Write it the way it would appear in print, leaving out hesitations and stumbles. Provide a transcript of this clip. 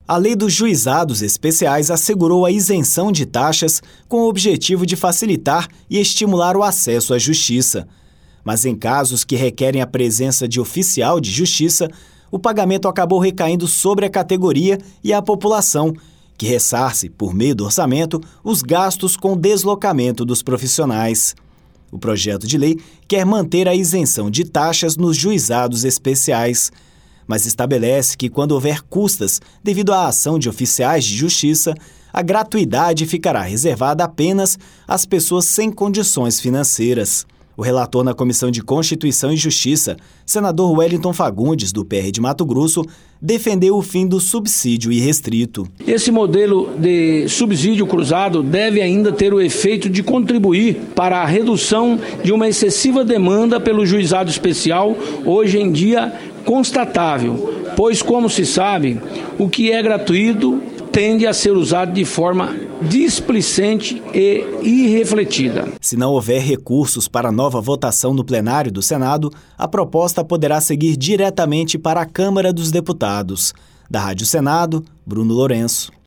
A Lei dos Juizados Especiais assegurou a isenção de taxas com o objetivo de facilitar e estimular o acesso à justiça. Mas em casos que requerem a presença de oficial de justiça, o pagamento acabou recaindo sobre a categoria e a população, que ressarce, por meio do orçamento, os gastos com o deslocamento dos profissionais. O projeto de lei quer manter a isenção de taxas nos juizados especiais, mas estabelece que, quando houver custas devido à ação de oficiais de justiça, a gratuidade ficará reservada apenas às pessoas sem condições financeiras. O relator na Comissão de Constituição e Justiça, senador Wellington Fagundes, do PR de Mato Grosso, defendeu o fim do subsídio irrestrito. Esse modelo de subsídio cruzado deve ainda ter o efeito de contribuir para a redução de uma excessiva demanda pelo juizado especial, hoje em dia constatável, pois, como se sabe, o que é gratuito tende a ser usado de forma displicente e irrefletida. Se não houver recursos para nova votação no plenário do Senado, a proposta poderá seguir diretamente para a Câmara dos Deputados. Da Rádio Senado, Bruno Lourenço.